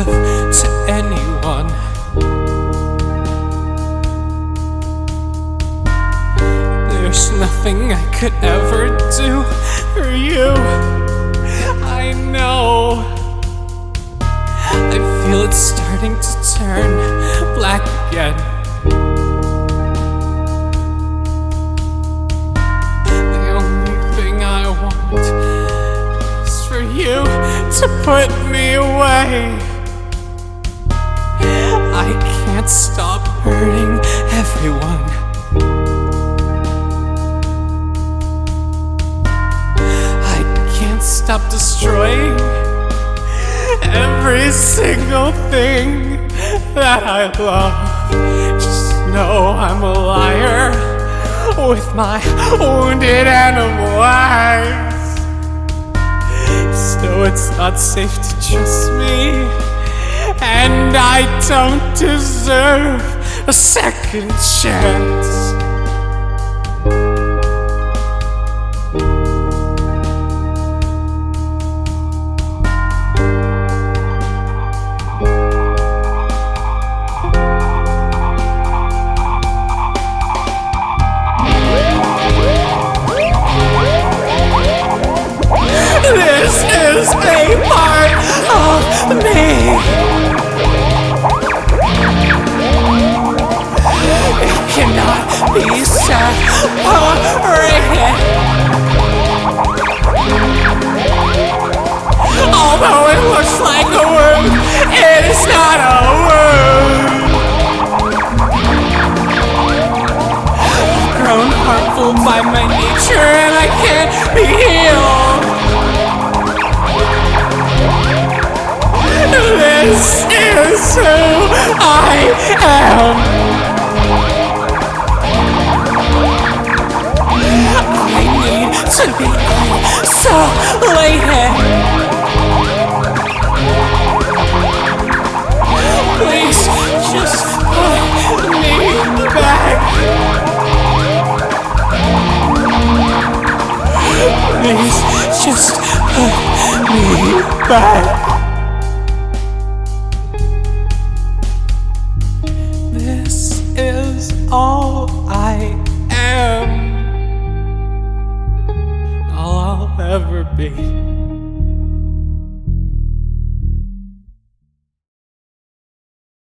give to anyone. There's nothing I could ever do for you. I know. I feel it's starting to turn black again. The only thing I want is for you to put me away. I can't stop hurting everyone. Stop destroying every single thing that I love. Just know I'm a liar with my wounded animal eyes. So it's not safe to trust me, and I don't deserve a second chance. This is a part of me. It cannot be separated. Although it looks like a wound, it is not a wound. I've grown harmful by my nature, and I can't be healed. This is who I am. I need to be isolated. Please just put me back. Please just put me back. This is all I am, all I'll ever be.